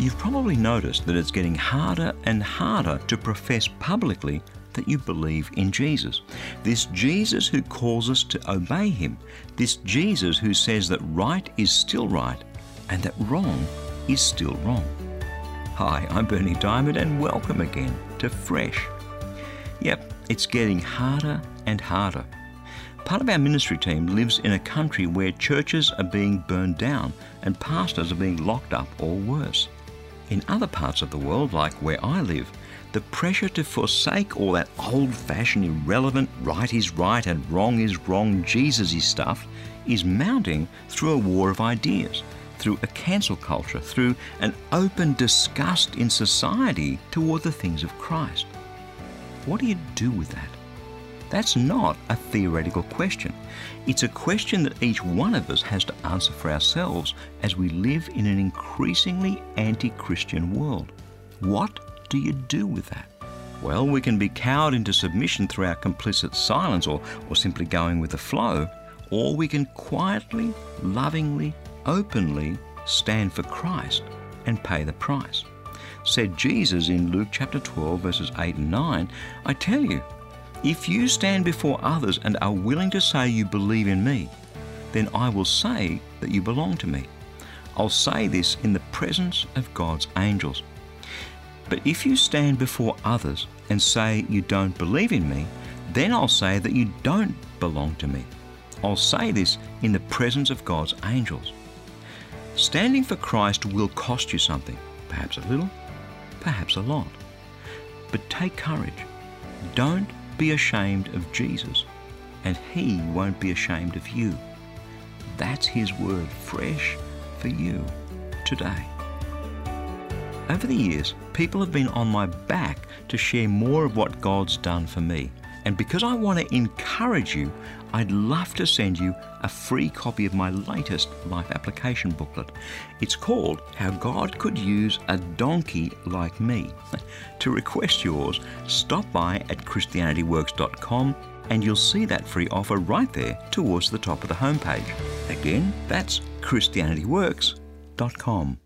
You've probably noticed that it's getting harder and harder to profess publicly that you believe in Jesus. This Jesus who calls us to obey him. This Jesus who says that right is still right and that wrong is still wrong. Hi, I'm Berni Dymet and welcome again to Fresh. Yep, it's getting harder and harder. Part of our ministry team lives in a country where churches are being burned down and pastors are being locked up or worse. In other parts of the world, like where I live, the pressure to forsake all that old-fashioned, irrelevant, right is right and wrong is wrong, Jesus-y stuff is mounting through a war of ideas, through a cancel culture, through an open disgust in society toward the things of Christ. What do you do with that? That's not a theoretical question. It's a question that each one of us has to answer for ourselves as we live in an increasingly anti-Christian world. What do you do with that? Well, we can be cowed into submission through our complicit silence or simply going with the flow, or we can quietly, lovingly, openly stand for Christ and pay the price. Said Jesus in Luke chapter 12, verses 8 and 9, I tell you, if you stand before others and are willing to say you believe in me, then I will say that you belong to me. I'll say this in the presence of God's angels. But if you stand before others and say you don't believe in me, then I'll say that you don't belong to me. I'll say this in the presence of God's angels. Standing for Christ will cost you something, perhaps a little, perhaps a lot. But take courage. Don't be ashamed of Jesus, and he won't be ashamed of you. That's his word, fresh for you today. Over the years, people have been on my back to share more of what God's done for me. And because I want to encourage you, I'd love to send you a free copy of my latest life application booklet. It's called How God Could Use a Donkey Like Me. To request yours, stop by at ChristianityWorks.com and you'll see that free offer right there towards the top of the homepage. Again, that's ChristianityWorks.com.